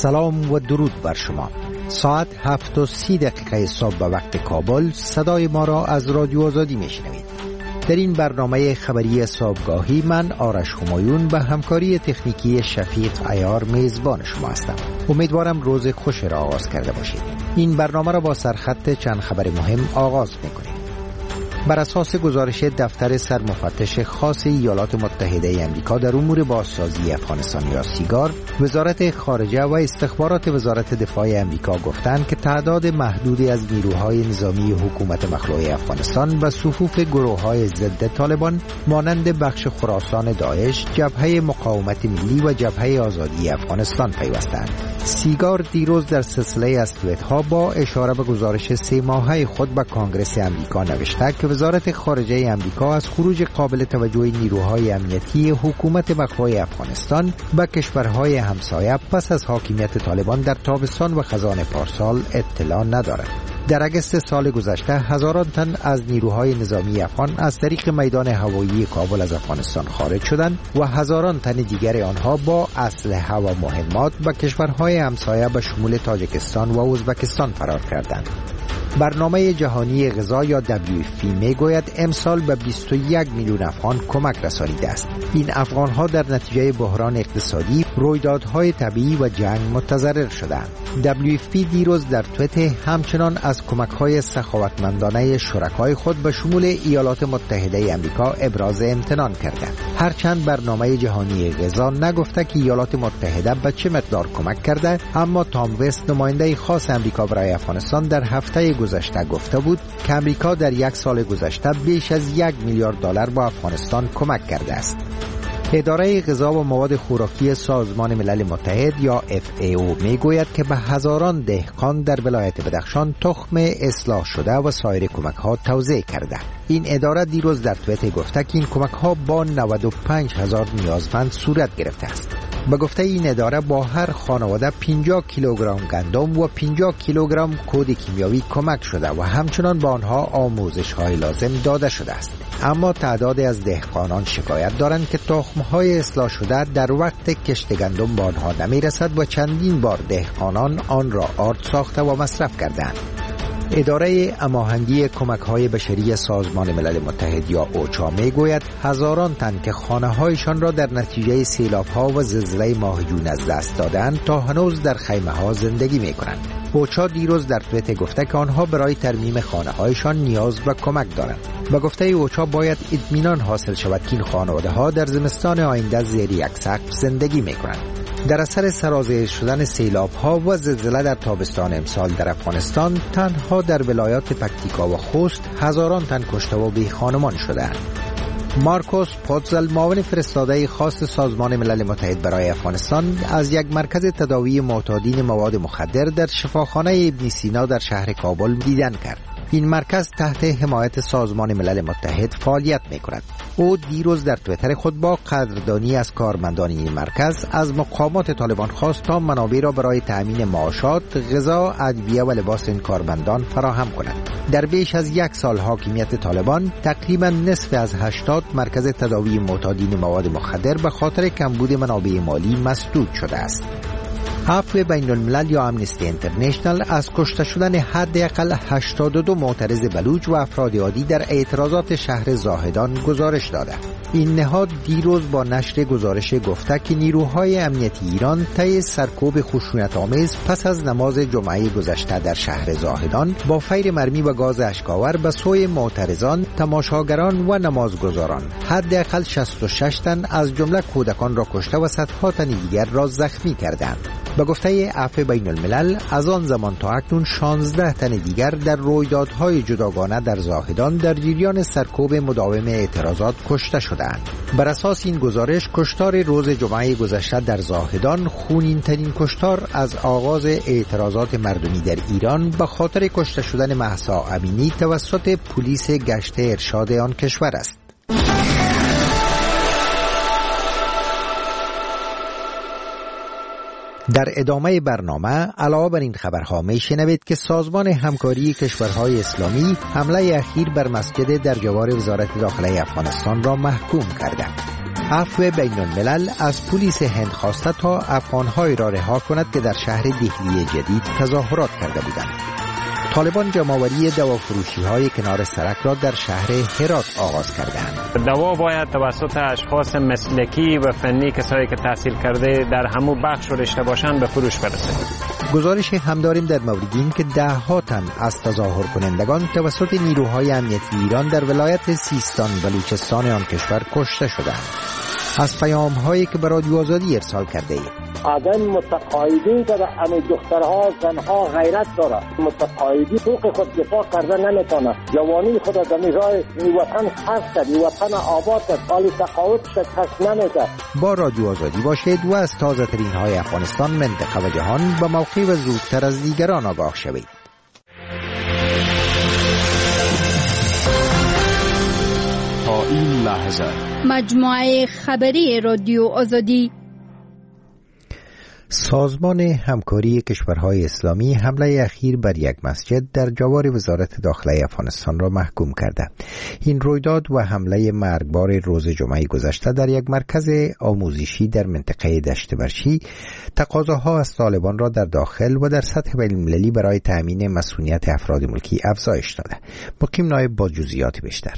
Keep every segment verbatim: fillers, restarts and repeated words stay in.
سلام و درود بر شما. ساعت هفت و سی دقیقه صبح به وقت کابل صدای ما را از رادیو آزادی میشنوید. در این برنامه خبری صبحگاهی من آرش همایون به همکاری تکنیکی شفیق عیار میزبان شما هستم. امیدوارم روز خوش را آغاز کرده باشید. این برنامه را با سرخط چند خبر مهم آغاز میکنیم. بر اساس گزارش دفتر سرمفتش خاص ایالات متحده آمریکا در امور بازسازی افغانستان یا سیگار، وزارت خارجه و استخبارات وزارت دفاع آمریکا گفتند که تعداد محدودی از نیروهای نظامی حکومت مخلوع افغانستان به صفوف گروه‌های ضد طالبان مانند بخش خراسان داعش، جبهه مقاومت ملی و جبهه آزادی افغانستان پیوستند. سیگار دیروز در سلسله از توییت‌ها با اشاره به گزارش سه ماهه خود به کانگرس آمریکا نوشته که وزارت خارجه آمریکا از خروج قابل توجه نیروهای امنیتی حکومت مخفی افغانستان به کشورهای همسایه پس از حاکمیت طالبان در تابستان و خزان پارسال اطلاع ندارد. در اگست سال گذشته هزاران تن از نیروهای نظامی افغان از طریق میدان هوایی کابل از افغانستان خارج شدند و هزاران تن دیگر آنها با اسلحه و مهمات به کشورهای همسایه به شمول تاجیکستان و ازبکستان فرار کردند. برنامه جهانی غذا یا دبلیو اف پی میگوید امسال به بیست و یک میلیون افغان کمک رسانیده است. این افغانها در نتیجه بحران اقتصادی، رویدادهای طبیعی و جنگ متضرر شدند. دبلیو اف پی دیروز در توییت همچنان از کمک‌های سخاوتمندانه شرکای خود به شمول ایالات متحده آمریکا ابراز امتنان کرده. هرچند برنامه جهانی غذا نگفته که ایالات متحده به چه مقدار کمک کرده، اما تام وست نماینده خاص آمریکا برای افغانستان در هفته گذشته گفته بود که آمریکا در یک سال گذشته بیش از یک میلیارد دلار با افغانستان کمک کرده است. اداره غذا و مواد خوراکی سازمان ملل متحد یا اف ای او میگوید که به هزاران دهقان در ولایت بدخشان تخم اصلاح شده و سایر کمک ها توزیع کرده. این اداره دیروز در توییت گفته که این کمک ها با نود و پنج هزار نیازمند صورت گرفته است. به گفته این اداره با هر خانواده پنجاه کیلوگرم گندم و پنجاه کیلوگرم کود کیمیاوی کمک شده و همچنان به آنها آموزش های لازم داده شده است. اما تعدادی از دهقانان شکایت دارند که تخم‌های اصلاح شده در وقت کشت گندم به آنها نمی‌رسد و چندین بار دهقانان آن را آرد ساخته و مصرف کردند. اداره هماهنگی کمک‌های بشری سازمان ملل متحد یا اوچا میگوید هزاران تن که خانه‌هایشان را در نتیجه سیلاب‌ها و زلزله ماه جون از دست دادند تا هنوز در خیمه‌ها زندگی می‌کنند. اوچا دیروز در توییت گفته که آنها برای ترمیم خانه‌هایشان نیاز به کمک دارند. به گفته اوچا باید اطمینان حاصل شود که این خانواده‌ها در زمستان آینده زیر یک سقف زندگی می‌کنند. در اثر سرازیر شدن سیلاب‌ها و زلزله در تابستان امسال در افغانستان تنها در ولایات پکتیکا و خوست هزاران تن کشته و بی خانمان شدند. مارکوس پوتزل معاون فرستاده خاص سازمان ملل متحد برای افغانستان از یک مرکز تداوی معتادین مواد مخدر در شفاخانه ابن سینا در شهر کابل دیدن کرد. این مرکز تحت حمایت سازمان ملل متحد فعالیت می‌کند. او دیروز در توییتر خود با قدردانی از کارمندان این مرکز از مقامات طالبان خواست تا منابع را برای تأمین معاشات، غذا، ادویه و لباس این کارمندان فراهم کند. در بیش از یک سال حاکمیت طالبان تقریبا نصف از هشتاد مرکز تداوی معتادین مواد مخدر به خاطر کمبود منابع مالی مسدود شده است. عفو بین الملل یا امنستی اینترنشنال از کشته شدن حداقل هشتاد و دو معترض بلوچ و افراد عادی در اعتراضات شهر زاهدان گزارش داده. این نهاد دیروز با نشر گزارش گفته که نیروهای امنیتی ایران طی سرکوب خشونت‌آمیز پس از نماز جمعه گذشته در شهر زاهدان با فیر مرمی و گاز اشک‌آور به سوی معترضان، تماشاگران و نمازگزاران حداقل شصت و شش تن از جمله کودکان را کشته و صدها تن دیگر را زخمی کردند. به گفته عفو بین الملل از آن زمان تا اکنون شانزده تن دیگر در رویدادهای جداگانه در زاهدان در جریان سرکوب مداوم اعتراضات کشته شدند. بر اساس این گزارش کشتار روز جمعه گذشته در زاهدان خونین ترین کشتار از آغاز اعتراضات مردمی در ایران به خاطر کشته شدن مهسا امینی توسط پلیس گشت ارشاد آن کشور است. در ادامه برنامه علاوه بر این خبرها میشنوید که سازمان همکاری کشورهای اسلامی حمله اخیر بر مسجد در جوار وزارت داخله افغانستان را محکوم کرده. عفو بین الملل از پلیس هند خواسته تا افغان‌های را رها کند که در شهر دهلی جدید تظاهرات کرده بودند. طالبان جمع‌آوری دوافروشی‌های کنار سرک را در شهر هرات آغاز کردند. دوا باید توسط اشخاص مسلکی و فنی کسایی که تحصیل کرده در همو بخش و رشته باشند به فروش برسه. گزارش هم داریم در مورد این که ده ها تن از تظاهر کنندگان توسط نیروهای امنیتی ایران در ولایت سیستان بلوچستان آن کشور کشته شدند. از پیام هایی که به رادیو آزادی ارسال کرده اید. آدم متقاعدی که همه دخترها زنها غیرت داره، متقاعدی حقوق خود دفاع کرده نمیتونه، جوانی خود از راه این وطن حفظ کرد، این وطن آباد کرد، حالی تقاعد شکست نمیده. با رادیو آزادی باشید و از تازه ترین های افغانستان، منطقه و جهان به موقع و زودتر از دیگران آگاه شوید. تا این لحظه مجموعه خبری رادیو آزادی. سازمان همکاری کشورهای اسلامی حمله اخیر بر یک مسجد در جوار وزارت داخله افغانستان را محکوم کرده. این رویداد و حمله مرگبار روز جمعه گذشته در یک مرکز آموزشی در منطقه دشت برچی تقاضاها از طالبان را در داخل و در سطح بین‌المللی برای تأمین مسئولیت افراد ملکی افزایش داده. مقیم نایب با جزئیات بیشتر.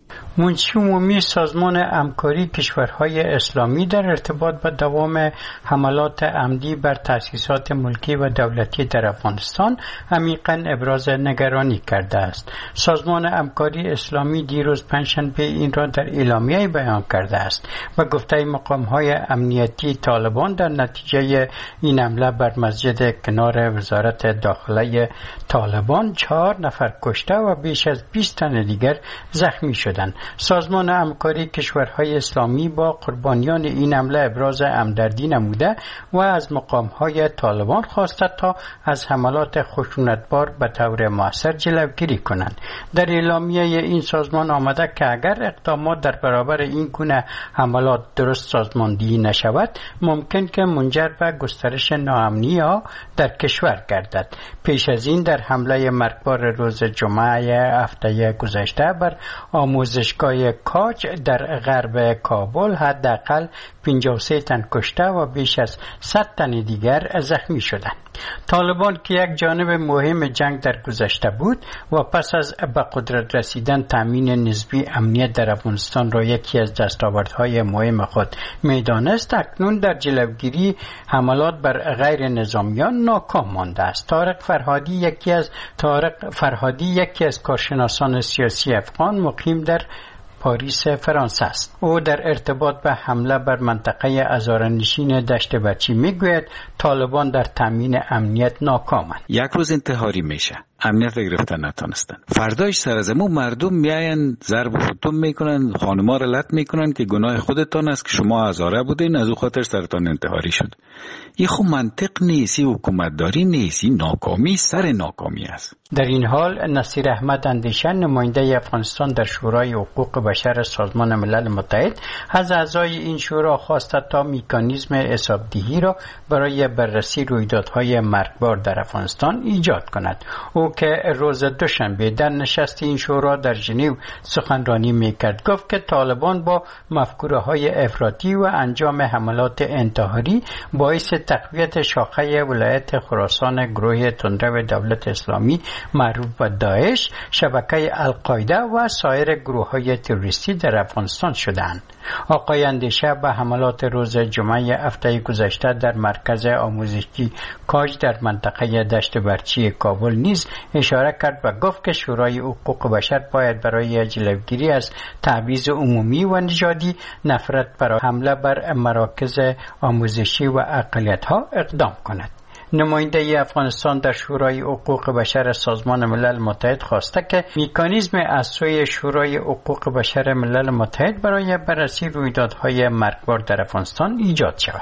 منشی عمومی سازمان همکاری کشورهای اسلامی در ارتباط با دوام حملات عمدی بر تأسیسات ملکی و دولتی در افغانستان عمیقاً ابراز نگرانی کرده است. سازمان همکاری اسلامی دیروز پنجشنبه این را در اعلامیه بیان کرده است و گفته مقام‌های امنیتی طالبان در نتیجه این حمله بر مسجد کنار وزارت داخله طالبان چهار نفر کشته و بیش از بیست تن دیگر زخمی شدند. سازمان همکاری کشورهای اسلامی با قربانیان این حمله ابراز همدردی نموده و از مقام‌های طالبان خواسته تا از حملات خشونتبار به طور مؤثر جلوگیری کنند. در اعلامیه این سازمان آمده که اگر اقدامات در برابر این گونه حملات درست سازماندهی نشود، ممکن که منجر به گسترش ناامنی‌ها در کشور گردد. پیش از این در حمله مرگبار روز جمعه هفته گذشته بر آموزشگاه کاج در غرب کابل حداقل پنجاه و سه تن کشته و بیش از صد تن دیگر زخمی شدند. طالبان که یک جانب مهم جنگ در گذشته بود و پس از به قدرت رسیدن تامین نسبی امنیت در افغانستان را یکی از دستاوردهای مهم خود می‌دانست، اکنون در جلوگیری حملات بر غیر نظامیان ناکام مانده است. طارق فرهادی یکی از طارق فرهادی یکی از کارشناسان سیاسی افغان مقیم در پاریس فرانسه است. او در ارتباط به حمله بر منطقه هزاره‌نشین دشت برچی میگوید طالبان در تامین امنیت ناکامند. یک روز انتحاری میشه، امنیت را گرفتن نتونستن، فرداش سر از مو مردم میاین ضرب و شتم میکنن، خانم‌ها را لط میکنن که گناه خودتان است که شما هزاره بودین، از او خاطر سرتان انتحاری شد. این خب منطق نیست، حکومتداری نیست، ناکامی سر ناکامی است. در این حال نصیر احمد اندیشن نماینده افغانستان در شورای حقوق بشر سازمان ملل متحد از اعضای این شورا خواسته تا مکانیزم حسابدهی را برای بررسی رویدادهای مرگبار در افغانستان ایجاد کند. او که روز دوشنبه در نشست این شورا در ژنو سخنرانی میکرد گفت که طالبان با مفکوره‌های افراطی و انجام حملات انتحاری باعث تقویت شاخه ولایت خراسان گروه تندرو دولت اسلامی معروف به داعش، شبکه القاعده و سایر گروه‌های تروریستی در افغانستان شدند. آقای اندیشه به حملات روز جمعه هفته گذشته در مرکز آموزشی کاج در منطقه دشت برچی کابل نیز اشاره کرد و گفت که شورای حقوق بشر باید برای جلوگیری از تبعیض عمومی و نژادی، نفرت برای حمله بر مراکز آموزشی و اقلیت‌ها اقدام کند. نماینده افغانستان در شورای حقوق بشر سازمان ملل متحد خواسته که مکانیزم از سوی شورای حقوق بشر ملل متحد برای بررسی رویدادهای مرگبار در افغانستان ایجاد شود.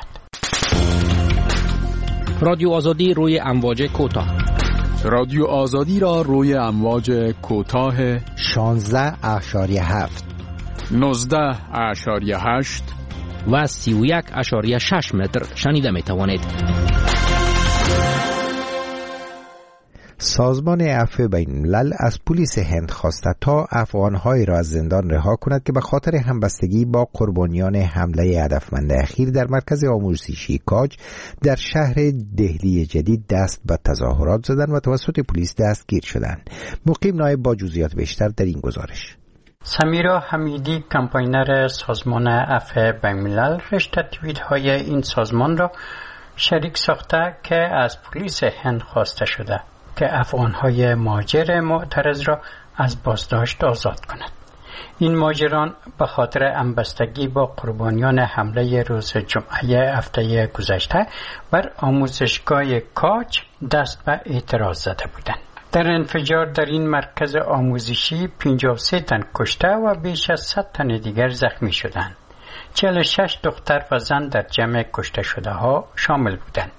رادیو آزادی روی امواج کوتاه. رادیو آزادی را روی امواج کوتاه شانزده اشاریه هفت، نوزده اشاریه هشت و سی و یک اشاریه شش متر شنیده می توانید. سازمان عفو بین الملل از پلیس هند خواسته تا افغان‌هایی را از زندان رها کند که به خاطر همبستگی با قربانیان حمله هدفمند اخیر در مرکز آموزشی کاج در شهر دهلی جدید دست به تظاهرات زدند و توسط پلیس دستگیر شدند. مقیم نایب با جزئیات بیشتر در این گزارش. سمیرا حمیدی، کمپاینر سازمان عفو بین الملل، رشته توییت های این سازمان را شریک ساخته که از پلیس هند خواسته شده که افغان‌های مهاجر معترض را از بازداشت آزاد کند. این مهاجران به خاطر همبستگی با قربانیان حمله روز جمعه هفته گذشته بر آموزشگاه کاج دست به اعتراض زده بودند. در انفجار در این مرکز آموزشی پنجاه و سه تن کشته و بیش از صد تن دیگر زخمی شدند. چهل و شش دختر و زن در جمع کشته شده ها شامل بودند.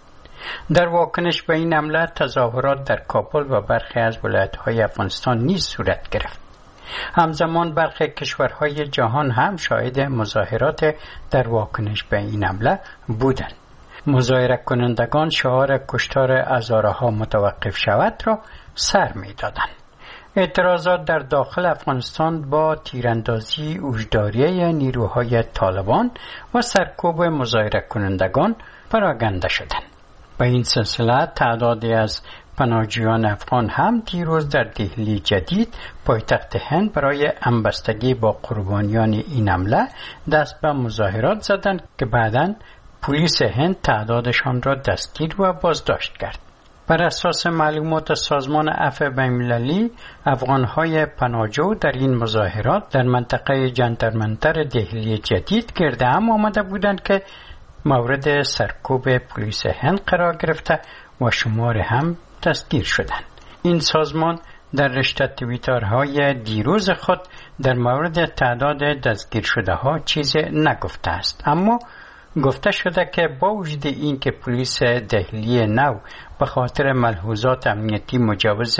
در واکنش به این حمله تظاهرات در کابل و برخی از ولایت‌های افغانستان نیز صورت گرفت. همزمان برخی کشورهای جهان هم شاهد مظاهرات در واکنش به این حمله بودند. مظاهره کنندگان شعار کشتار هزارها متوقف شود را سر می‌دادند. اعتراضات در داخل افغانستان با تیراندازی اوجداری نیروهای طالبان و سرکوب مظاهره کنندگان پراگنده شدند. با این سلسله تعدادی از پناهجویان افغان هم دیروز در دهلی جدید پایتخت هند برای همبستگی با قربانیان این حمله دست به مظاهرات زدند که بعداً پلیس هند تعدادشان را دستگیر و بازداشت کرد. بر اساس معلومات سازمان عفو بین المللی، افغان‌های پناهجو در این مظاهرات در منطقه جنتر منتر دهلی جدید گرد هم آمده بودند که مورد سرکوب پلیس هند قرار گرفته و شمار هم دستگیر شدند. این سازمان در رشته توییترهای دیروز خود در مورد تعداد دستگیر شده ها چیزی نگفته است، اما گفته شده که با وجود این که پلیس دهلی نو به خاطر ملحوظات امنیتی مجوز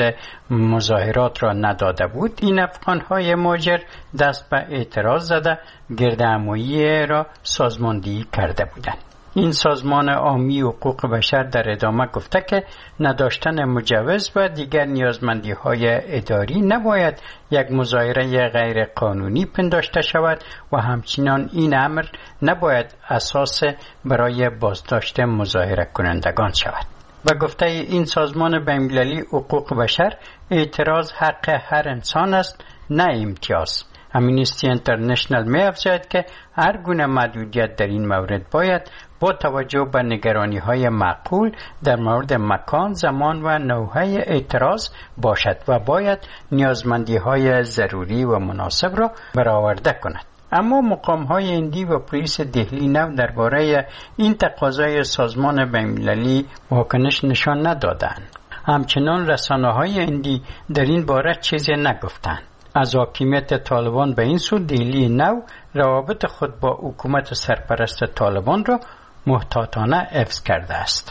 مظاهرات را نداده بود، این افغان‌های مهاجر دست به اعتراض زده گردهمایی را سازماندهی کرده بودند. این سازمان عامی حقوق بشر در ادامه گفته که نداشتن مجوز و دیگر نیازمندی‌های اداری نباید یک مظاهره غیر قانونی پنداشته شود و همچنین این امر نباید اساس برای بازداشت مظاهره کنندگان شود. و گفته این سازمان بین‌المللی حقوق بشر، اعتراض حق هر انسان است، نه امتیاز. امنیستی اینترنشنال می افزاید که هر گونه محدودیت در این مورد باید با توجه به نگرانی‌های معقول در مورد مکان، زمان و نوع اعتراض باشد و باید نیازمندی‌های ضروری و مناسب را برآورده کند. اما مقام‌های هندی و پلیس دهلی نو درباره این تقاضای سازمان بین‌المللی واکنش نشان ندادند. همچنان رسانه‌های هندی در این باره چیزی نگفتند. از حاکمیت طالبان به این سو دهلی نو روابط خود با حکومت سرپرست طالبان را محتاطانه حفظ کرده است.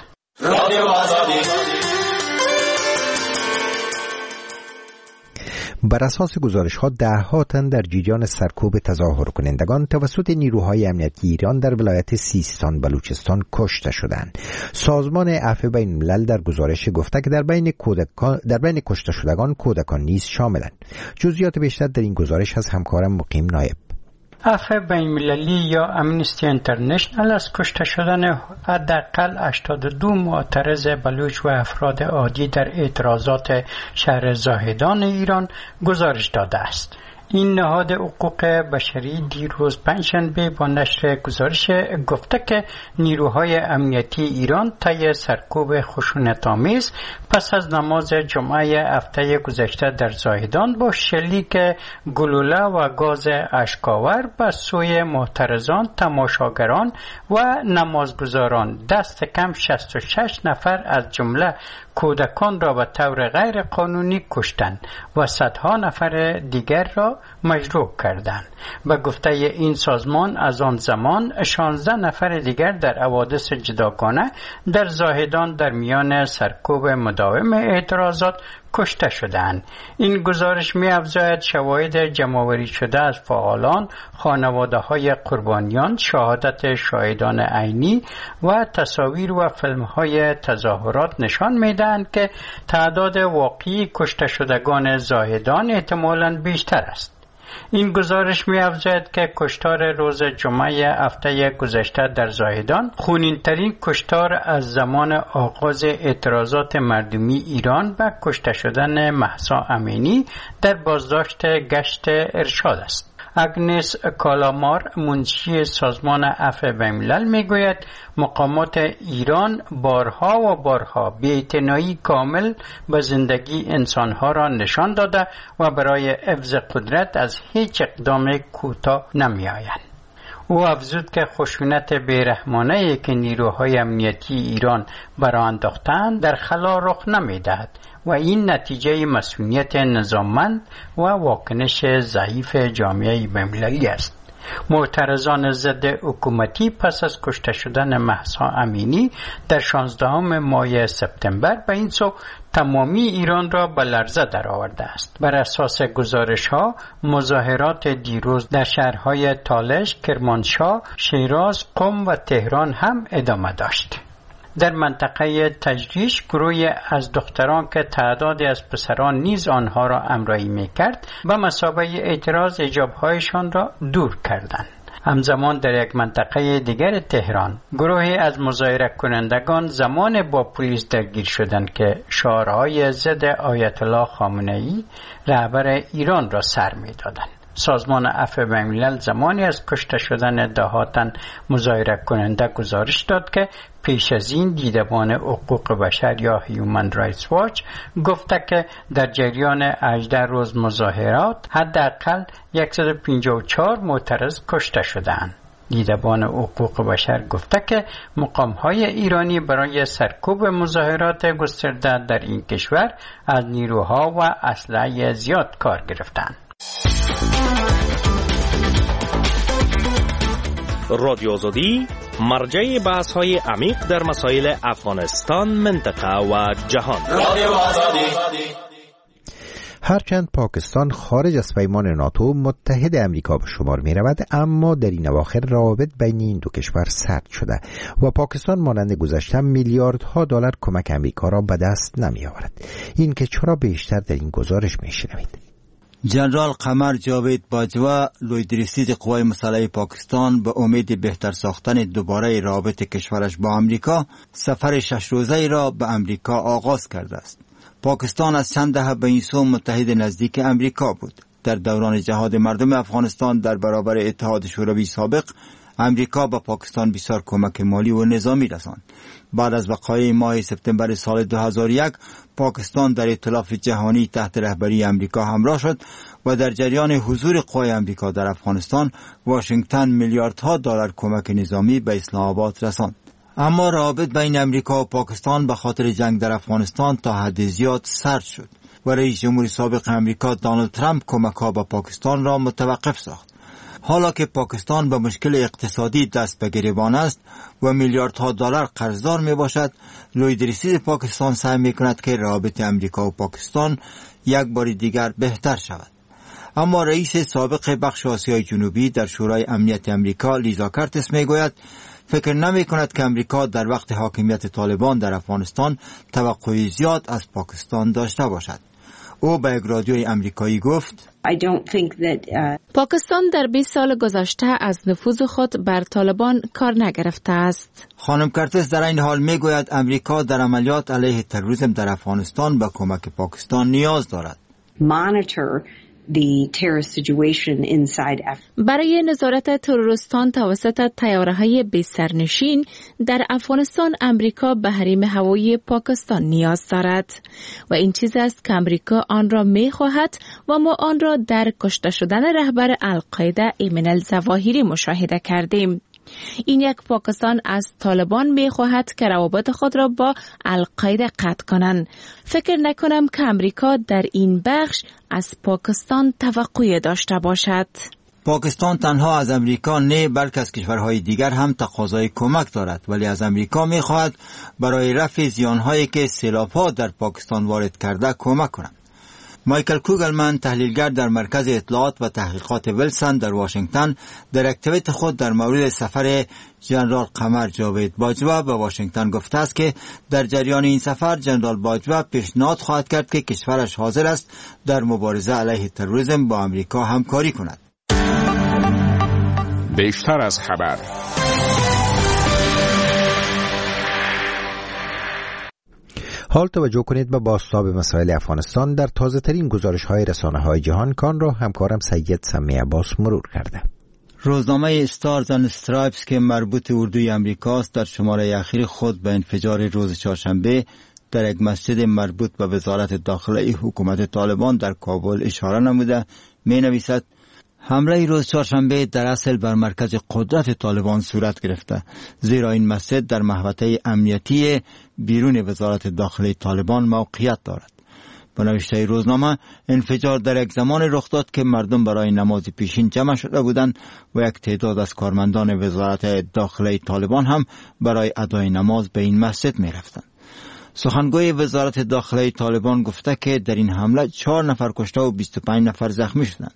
بر اساس گزارش‌ها ده‌ها تن در جریان سرکوب تظاهر کنندگان توسط نیروهای امنیتی ایران در ولایت سیستان بلوچستان کشته شدند. سازمان عفو بین الملل در گزارش گفته که در بین کودکان در بین کشته شدگان کودکان نیز شاملند. جزئیات بیشتر در این گزارش از همکارم مقیم نایب. عفو بین المللی یا امنیستی اینترنشنال از کشته شدن حداقل هشتاد و دو معترض بلوچ و افراد عادی در اعتراضات شهر زاهدان ایران گزارش داده است. این نهاد حقوق بشری دیروز پنجشنبه با نشر گزارش گفته که نیروهای امنیتی ایران طی سرکوب خشونت‌آمیز پس از نماز جمعه هفته گذشته در زاهدان با شلیک گلوله و گاز اشک‌آور به سوی معترضان، تماشاگران و نمازگزاران دست کم شصت و شش نفر از جمله کودکان را به طور غیر قانونی کشتند و صدها نفر دیگر را مجروح کردند. به گفته این سازمان از آن زمان شانزده نفر دیگر در حوادث جداگانه در زاهدان در میان سرکوب مداوم اعتراضات کشته شدند. این گزارش می افزاید شواهد جمع‌آوری شده از فعالان، خانواده های قربانیان، شهادت شاهدان عینی و تصاویر و فیلم های تظاهرات نشان می دهند که تعداد واقعی کشته شدگان زاهدان احتمالاً بیشتر است. این گزارش می افزاید که کشتار روز جمعه هفته گذشته در زاهدان خونین‌ترین کشتار از زمان آغاز اعتراضات مردمی ایران و کشته شدن مهسا امینی در بازداشت گشت ارشاد است. اگنس کالامار، منشی سازمان عفو بین‌الملل، میگوید مقامات ایران بارها و بارها بی‌اعتنایی کامل به زندگی انسانها را نشان داده و برای حفظ قدرت از هیچ اقدام کوتاه نمی‌آیند. او افزود که خشونت بیرحمانه‌ای که نیروهای امنیتی ایران بر آن انداخته‌اند در خلا رخ نمی‌دهد و این نتیجه مسئولیت نظاممند و واکنش ضعیف جامعه بین‌المللی است. معترضان ضد حکومتی پس از کشته شدن مهسا امینی در شانزدهم ماه سپتامبر به این سو تمامی ایران را به لرزه درآورده است. بر اساس گزارش‌ها مظاهرات دیروز در شهرهای تالش، کرمانشاه، شیراز، قم و تهران هم ادامه داشت. در منطقه تجریش گروهی از دختران که تعدادی از پسران نیز آنها را همراهی می‌کرد به مثابه اعتراض حجاب‌هایشان را دور کردند. همزمان در یک منطقه دیگر تهران گروهی از مظاهره کنندگان زمان با پلیس درگیر شدند که شعارهای ضد آیت الله خامنه‌ای رهبر ایران را سر می‌دادند. سازمان عفو بین‌الملل زمانی از کشته شدن دهاتن مظاهره کننده گزارش داد که پیش از این دیدبان حقوق بشر یا هیومن رایتس واچ گفته که در جریان هجده روز مظاهرات حداقل صد و پنجاه و چهار معترض کشته شدند. دیدبان حقوق بشر گفته که مقام‌های ایرانی برای سرکوب مظاهرات گسترده در این کشور از نیروها و اسلحه زیاد کار گرفتند. رادیو آزادی مرجع بحث های عمیق در مسائل افغانستان، منطقه و جهان. رادیو آزادی. هرچند پاکستان خارج از پیمان ناتو متحد امریکا به شمار می رود، اما در این اواخر روابط بین این دو کشور سرد شده و پاکستان مانند گذشته میلیاردها دلار کمک امریکا را به دست نمی آورد. این که چرا بیشتر در این گزارش می شنوید. جنرال قمر جاوید باجوا، لویدرسید قوای مسلح پاکستان، به امید بهتر ساختن دوباره روابط کشورش با امریکا سفر شش روزه را به امریکا آغاز کرده است. پاکستان از چند دهه به این سو متحد نزدیک امریکا بود. در دوران جهاد مردم افغانستان در برابر اتحاد شوروی سابق، امریکا به پاکستان بسیار کمک مالی و نظامی رساند. بعد از وقایع ماه سپتامبر سال دو هزار و یک، پاکستان در ائتلاف جهانی تحت رهبری امریکا همراه شد و در جریان حضور قوای امریکا در افغانستان، واشنگتن میلیاردها دلار کمک نظامی به اسلام آباد رساند. اما روابط بین امریکا و پاکستان به خاطر جنگ در افغانستان تا حد زیاد سرد شد و رئیس جمهور سابق امریکا دونالد ترامپ کمک‌ها به پاکستان را متوقف ساخت. حالا که پاکستان به مشکل اقتصادی دست به گریبان است و میلیاردها دلار قرضدار می باشد، لویدرسید پاکستان سعی می کند که روابط امریکا و پاکستان یک بار دیگر بهتر شود. اما رئیس سابق بخش آسیای جنوبی در شورای امنیت امریکا، لیزا کارتس، می گوید فکر نمی کند که امریکا در وقت حاکمیت طالبان در افغانستان توقع زیاد از پاکستان داشته باشد. او به یک رادیوی امریکایی گفت: پاکستان در بیست سال گذشته از نفوذ خود بر طالبان کار نگرفته است. خانم کارتس در این حال می گوید امریکا در عملیات علیه تروریسم در افغانستان به کمک پاکستان نیاز دارد. The terrorist situation inside Af- برای نظارت تروریستان توسط طیاره‌های بی سرنشین در افغانستان، امریکا به حریم هوایی پاکستان نیاز دارد و این چیز است که امریکا آن را می‌خواهد و ما آن را در کشته شدن رهبر القاعده ایمن الظواهری مشاهده کردیم. این یک پاکستان از طالبان می‌خواهد که روابط خود را با القاعده قطع کنند. فکر نکنم که امریکا در این بخش از پاکستان توقعی داشته باشد. پاکستان تنها از امریکا نه بلکه از کشورهای دیگر هم تقاضای کمک دارد، ولی از امریکا می‌خواهد برای رفع زیان‌هایی که سیلاب‌ها در پاکستان وارد کرده کمک کند. مایکل کوگلمن، تحلیلگر در مرکز اطلاعات و تحقیقات ویلسون در واشنگتن، در اکتیویت خود در مورد سفر جنرال قمر جاوید باجوا به واشنگتن گفته است که در جریان این سفر جنرال باجوا پیشنهاد خواهد کرد که کشورش حاضر است در مبارزه علیه تروریسم با امریکا همکاری کند. بیشتر از خبر. حال توجه کنید به بازتاب مسائل افغانستان در تازه ترین گزارش های رسانه های جهان کان را همکارم سید سمی عباس مرور کرده. روزنامه استارز اند استرایپس که مربوط اردوی امریکاست در شماره اخیر خود به انفجار روز چهارشنبه در یک مسجد مربوط به وزارت داخله حکومت طالبان در کابل اشاره نموده می نویسد: حمله روز چهارشنبه در اصل بر مرکز قدرت طالبان صورت گرفته، زیرا این مسجد در محوطه امنیتی بیرون وزارت داخله طالبان موقعیت دارد. با نوشته روزنامه، انفجار در یک زمان رخ داد که مردم برای نماز پیشین جمع شده بودند و یک تعداد از کارمندان وزارت داخله طالبان هم برای ادای نماز به این مسجد می رفتند. سخنگوی وزارت داخله طالبان گفته که در این حمله چهار نفر کشته و بیست و پنج نفر زخمی شدند.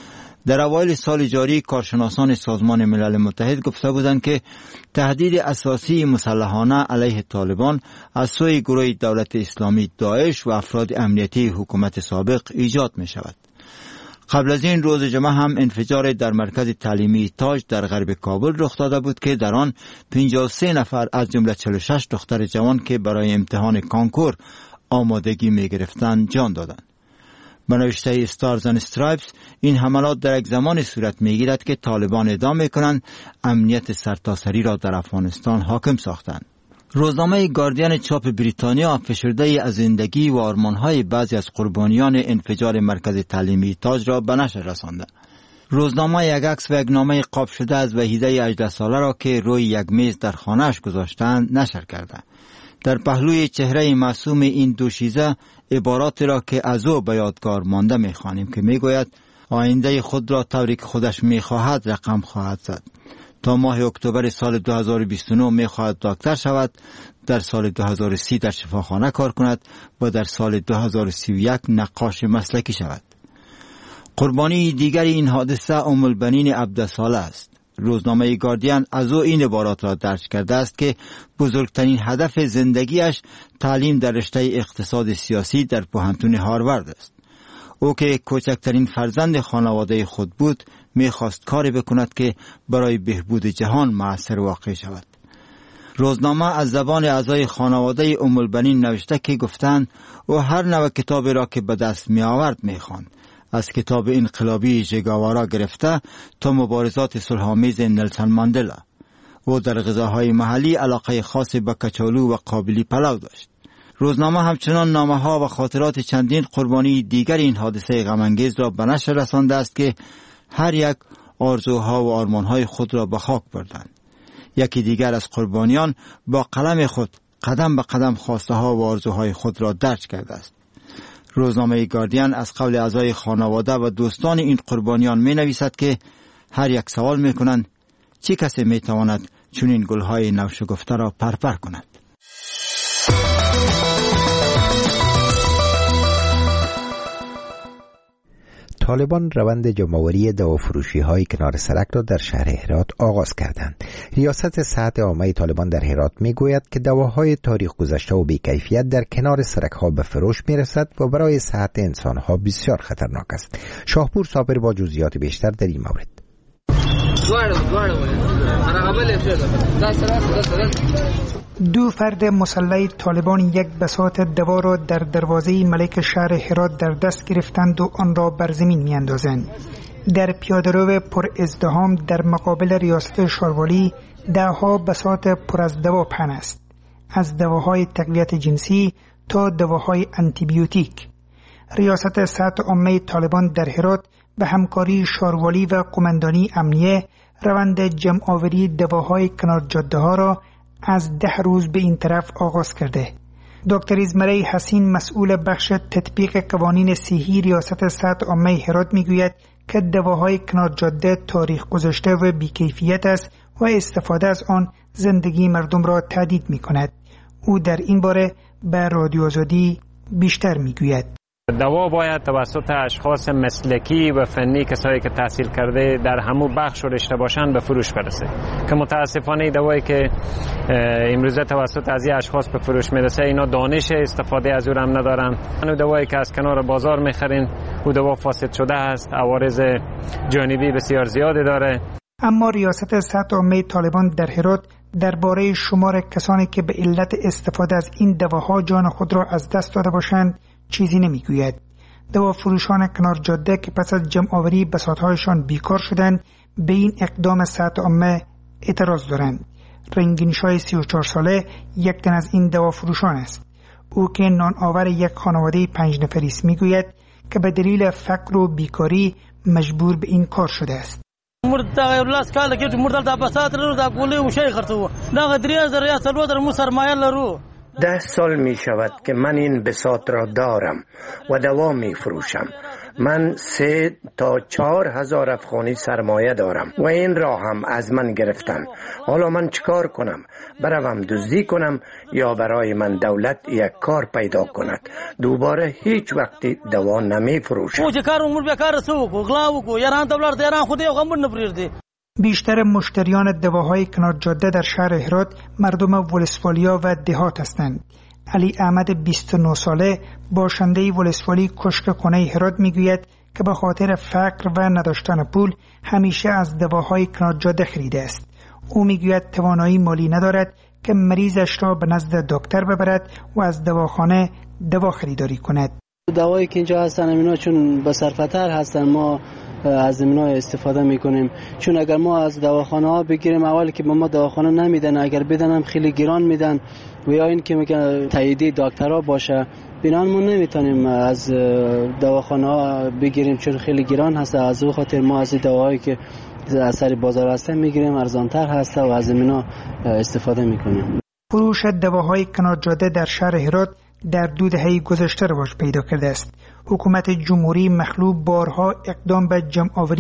در اوایل سال جاری کارشناسان سازمان ملل متحد گفته بودند که تهدید اساسی مسلحانه علیه طالبان از سوی گروه دولت اسلامی داعش و افراد امنیتی حکومت سابق ایجاد می شود. قبل از این روز جمعه هم انفجار در مرکز تعلیمی تاج در غرب کابل رخ داده بود که در آن پنجاه و سه نفر از جمله چهل و شش دختر جوان که برای امتحان کانکور آمادگی می گرفتند جان دادند. به نوشته استارز اند استرایپس، این حملات در یک زمان صورت می گیرد که طالبان ادعا می کنند امنیت سرتاسری را در افغانستان حاکم ساختند. روزنامه گاردین چاپ بریتانیا فشرده از زندگی و آرمانهای بعضی از قربانیان انفجار مرکز تعلیمی تاج را به نشر رسانده. روزنامه یک عکس و یک نامه قاب شده از وحیده هجده ساله را که روی یک میز در خانه‌اش گذاشتند نشر کرده. در پهلوی چهره معصوم این دوشیزه عبارات را که از او به یادگار مانده می‌خوانیم که میگوید آینده خود را طوری که خودش می‌خواهد رقم خواهد زد. تا ماه اکتبر سال دو هزار و بیست و نه می‌خواهد دکتر شود، در سال دو هزار و سی در شفاخانه کار کند و در سال دو هزار و سی و یک نقاش مسلکی شود. قربانی دیگر این حادثه ام البنین عبدالصالح است. روزنامه گاردین از او این عبارات را درج کرده است که بزرگترین هدف زندگیش تعلیم در رشته اقتصاد سیاسی در پوهنتون هاروارد است. او که کوچکترین فرزند خانواده خود بود میخواست کاری بکند که برای بهبود جهان مؤثر واقع شود. روزنامه از زبان اعضای خانواده ام البنین نوشته که گفتند او هر نوع کتابی را که به دست می آورد می خواند، از کتاب انقلابی ژگاوارا گرفته تا مبارزات صلح‌آمیز نلسون ماندلا. او در غذاهای محلی علاقه خاصی به کچالو و قابلی پلو داشت. روزنامه همچنان نامه‌ها و خاطرات چندین قربانی دیگر این حادثه غم‌انگیز را به نشر رسانده است که هر یک آرزوها و آرمان‌های خود را به خاک بردند. یکی دیگر از قربانیان با قلم خود قدم به قدم خواسته‌ها و آرزوهای خود را درج کرده است. روزنامه گاردین از قول اعضای خانواده و دوستان این قربانیان می نویسد که هر یک سوال می کنند چه کسی می تواند چنین گلهای نوشگفته را پرپر کند. طالبان روند جمع‌آوری دوافروشی های کنار سرک را در شهر هرات آغاز کردند. ریاست صحت عامه طالبان در هرات می گوید که دواهای تاریخ گذشته و بی‌کیفیت در کنار سرک ها به فروش می رسد و برای صحت انسان ها بسیار خطرناک است. شاهپور صابر با جزئیات بیشتر در این مورد. دو فرد مسلح طالبان یک بساط دوا را در دروازه ملک شهر هرات در دست گرفتند و آن را بر زمین می اندازند. در پیاده‌رو پر ازدحام در مقابل ریاست شاروالی دهها بساط پر از دوا پهن است، از دواهای تقویت جنسی تا دواهای آنتیبیوتیک. ریاست صحت عامه طالبان در هرات به همکاری شاروالی و قماندانی امنیه روند جمع‌آوری دواهای کنار جاده ها را از ده روز به این طرف آغاز کرده. دکتر ازمره حسین مسئول بخش تطبیق قوانین صحی ریاست صحت عامه هرات میگوید که دواهای کنار جاده تاریخ گذشته و بیکیفیت است و استفاده از آن زندگی مردم را تهدید می کند. او در این باره به رادیو آزادی بیشتر می گوید. دوا باید توسط اشخاص مسلکی و فنی، کسایی که تحصیل کرده در همو بخش و رشته باشند، به فروش برسه، که متاسفانه دوایی که امروزه توسط از این اشخاص به فروش میرسه اینا دانش استفاده از اون هم ندارن. اون دوایی که از کنار بازار میخرین او دوا فاسد شده است، عوارض جانبی بسیار زیادی داره. اما ریاست صحت عامه طالبان در هرات درباره شمار کسانی که به علت استفاده از این دواها جان خود را از دست داده باشند چیزی نمیگوید. دوا فروشان کنار جاده که پس از جمع آوری بساطهایشان بیکار شدند به این اقدام صحت عامه اعتراض دارند. رنگینشای سی و چهار ساله یک تن از این دوا فروشان است. او که نان آور یک خانواده پنج نفری است میگوید که به دلیل فقر و بیکاری مجبور به این کار شده است. مرد لاس کاله کې مرد د بساط لرو د کولې و شي خرڅو دا دریا زر یا سلو در مو سرمایه لرو. ده سال می شود که من این بساط را دارم و دوا می فروشم. من سه تا چهار هزار افغانی سرمایه دارم و این را هم از من گرفتن. حالا من چیکار کنم؟ بروم دزدی کنم یا برای من دولت یک کار پیدا کند؟ دوباره هیچ وقتی دوا نمی فروشم. بیشتر مشتریان دواهای کنار جاده در شهر هرات مردم ولسوالیا و دهات هستند. علی احمد بیست و نه ساله باشنده ولسوالی کشک کنه هرات میگوید که به خاطر فقر و نداشتن پول همیشه از دواهای کنار جاده خریده است. او میگوید توانایی مالی ندارد که مریضش را به نزد دکتر ببرد و از دواخانه دوا خریداری کند. دوایی که اینجا هستن اینا چون بصرفه‌تر هستن، ما از اینا استفاده میکنیم، چون اگر ما از دواخانه ها بگیریم اولی که به ما دواخانه نمیدن، اگر بدن هم خیلی گران میدن و یا این که میگن تاییدی دکترها باشه، بنان ما نمیتونیم از دواخانه ها بگیریم چون خیلی گران هست. از او خاطر ما از دواهایی که از سر بازار هستن میگیریم، ارزانتر هست و از اینا استفاده میکنیم. فروش دواهای کنار جاده در شهر هرات در دو دهه گذشته رواج پیدا کرده است. حکومت جمهوری مخلوع بارها اقدام به جمع آوری